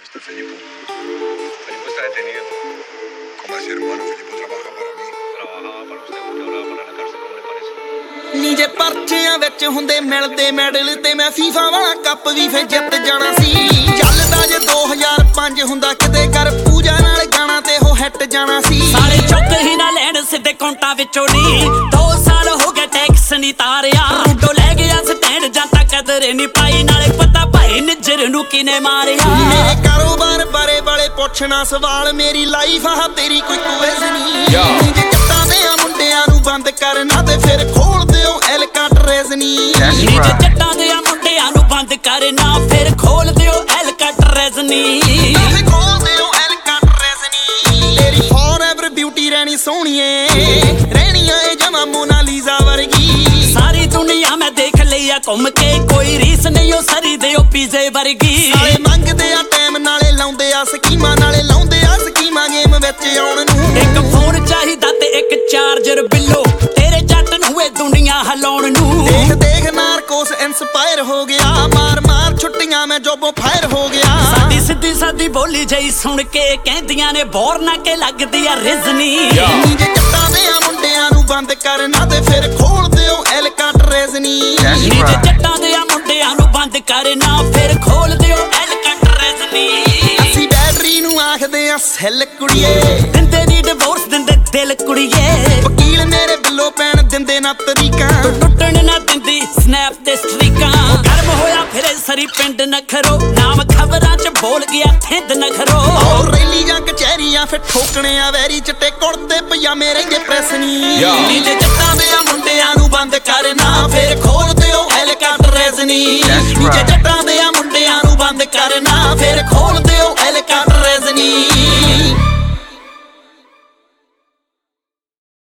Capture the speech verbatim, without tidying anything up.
Este Filipo. Filipo está detenido. ¿Cómo así, hermano? Filipo trabaja para mí. Trabajaba para usted porque hablaba para la cárcel, ¿cómo le parece? ਨੀ ਜੇ ਪਰਚਿਆਂ ਵਿੱਚ ਹੁੰਦੇ ਮਿਲਦੇ medal ਤੇ ਮੈਂ FIFA ਵਾਲਾ cup ਵੀ ਫੇ ਜਿੱਤ ਜਾਣਾ ਸੀ। ਚੱਲਦਾ ਜੇ ਦੋ ਹਜ਼ਾਰ ਪੰਜ ਹੁੰਦਾ ਕਿਤੇ ਕਰ ਪੂਜਾ ਨਾਲ ਗਾਣਾ ਤੇ ਉਹ ਹਿੱਟ ਜਾਣਾ ਸੀ। ਸਾਲੇ ਚੁੱਕ ਹੀ ਨਾ ਲੈਣ ਸਿੱਧੇ ਕਾਉਂਟਾਂ ਵਿੱਚੋਂ ਨੀ ਦੋ ਸਾਲ ਹੋ ਗਏ ਟੈਕਸ ਨਹੀਂ ਤਾਰਿਆ ਰੂਡੋ ਲੈ ਗਿਆ ਸਟੈਂਡ ਜਾਂ ਤਾਂ ਕਦਰ ਨਹੀਂ ਪਾਈ ਨਾਲੇ ਪਤਾ ਭਾਈ ਨਿੱਜਰ ਨੂੰ ਕਿਨੇ ਮਾਰਿਆ। ਮੇਰੇ ਕਾਰੋਬਾਰ ਬਾਰੇ ਵਾਲੇ ਪੁੱਛਣਾ ਸਵਾਲ ਮੇਰੀ ਲਾਈਫ ਆ ਤੇਰੀ ਕੋਈ ਕੁਇਜ਼ ਨਹੀਂ। ਨੀ ਜੇ ਜੱਟਾਂ ਦੇ ਮੁੰਡਿਆਂ ਨੂੰ ਬੰਦ ਕਰਨਾ ਤੇ ਫਿਰ ਖੋਲ ਦਿਓ ਐਲਕਾਟਰੇਜ਼ ਨੀ। ਨੀ ਜੇ ਜੱਟਾਂ ਦੇ ਮੁੰਡਿਆਂ ਨੂੰ ਬੰਦ ਕਰਨਾ ਫਿਰ ਖੋਲ ਦਿਓ ਐਲਕਾਟਰੇਜ਼ ਨੀ। ਖੋਲ ਦਿਓ ਐਲਕਾਟਰੇਜ਼ ਨੀ। ਤੇਰੀ ਫੋਰਐਵਰ ਬਿਊਟੀ ਰਹਿਣੀ ਸੋਹਣੀਏ ਰਹਿਣੀਆਂ ਏ ਜਮਾ ਮੋਨਾਲੀਜ਼ਾ ਵਰਗੀ। ਸਾਰੀ ਦੁਨੀਆ ਮੈਂ ਦੇਖ ਲਈ ਆ ਘੁੰਮ ਕੇ ਕੋਈ ਰੀਸ ਨਹੀਂ ਉਹ ਸਰੀ ਦੇ ਉਹ ਪੀਜ਼ੇ ਵਰਗੀ। ਸਾਲੇ ਮੰਗਦੇ ਆ ਟਾਈਮ ਨਾਲੇ ਲਾਉਂਦੇ ਆ ਸਕੀਮਾਂ ਨਾਲੇ ਲਾਉਂਦੇ ਆ ਸਕੀਮਾਂ ਗੇਮ ਵਿੱਚ ਆਉਣ ਨੂੰ। ਇੱਕ ਫੋਨ ਚਾਹੀਦਾ ਤੇ ਇੱਕ ਚਾਰਜਰ ਬਿੱਲੋ ਤੇਰੇ ਜੱਟ ਨੂੰ ਇਹ ਦੁਨੀਆ ਹਿਲਾਉਣ ਨੂੰ। ਦੇਖ ਦੇਖ ਨਾਰਕੋਸ ਇੰਸਪਾਇਰ ਹੋ ਗਿਆ ਮਾਰ ਮਾਰ ਛੁੱਟੀਆਂ ਮੈਂ ਜੋਬੋਂ ਫਾਇਰ ਹੋ ਗਿਆ। ਸਾਡੀ ਸਿੱਧੀ ਸਾਦੀ ਬੋਲੀ ਜਈ ਸੁਣ ਕੇ ਕਹਿੰਦੀਆਂ ਨੇ ਬੋਰ ਨਾ ਕੇ ਲੱਗਦੀ ਆ ਰਿਜ਼ਨੀ। ਨੀ ਜੇ ਜੱਟਾਂ ਦੇ ਮੁੰਡਿਆਂ ਨੂੰ ਬੰਦ ਕਰਨਾ ਤੇ ਫਿਰ ਖੋਲ ਦਿਓ ਐਲਕਾਟਰੇਜ਼ ਨੀ। ਨੀ ਜੇ ਜੱਟਾਂ ਦੇ ਮੁੰਡਿਆਂ ਨੂੰ ਬੰਦ ਕਰਨਾ ਫਿਰ ਖੋਲ ਦਿਓ ਐਲਕਾਟਰੇਜ਼ ਨੀ। ਅਸੀਂ ਬੈਟਰੀ ਨੂੰ ਆਖਦੇ ਆ ਸੈੱਲ ਕੁੜੀਏ ਦਿੰਦੇ ਨੀ ਡਿਵੋਰਸ ਦਿੰਦੇ ਦਿਲ ਕੁੜੀਏ। ਵਕੀਲ ਮੇਰੇ ਬਿੱਲੋ ਪੈਣ ਦਿੰਦੇ ਨਾ ਤਰੀਕਾਂ ਤੂੰ ਟੁੱਟਣ ਨਾ ਦਿੰਦੀ ਸਨੈਪ ਤੇ ਸਟ੍ਰੀਕਾਂ। ਗਰਮ ਹੋਇਆ ਫਿਰੇ ਸਰੀ ਪਿੰਡ ਨਖਰੋ ਨਾਮ ਖਬਰਾਂ ਚ ਬੋਲ ਗਿਆ ਥਿੰਦ ਨਖਰੋ। ਉਹ ਰੈਲੀ ਜਾਂ ਕਚਹਿਰੀਆਂ ਫਿਰ ਠੋਕਣੇ ਆ ਵੈਰੀ ਚਿੱਟੇ ਕੁੜਤੇ ਪਜਾਮੇ ਰਹਿੰਦੇ ਪ੍ਰੈਸ ਨੀ। ਨੀ ਜੇ ਜੱਟਾਂ ਦੇ ਮੁੰਡਿਆਂ ਨੂੰ ਬੰਦ ਕਰਨਾ ਫਿਰ ਖੋਲ ਦਿਓ ਐਲਕਾਟਰੇਜ਼ ਨੀ। ਨੀ ਜੇ ਜੱਟਾਂ ਦੇ ਮੁੰਡਿਆਂ ਨੂੰ ਬੰਦ ਕਰਨਾ ਫਿਰ ਖੋਲ ਦਿਓ ਐਲਕਾਟਰੇਜ਼ ਨੀ।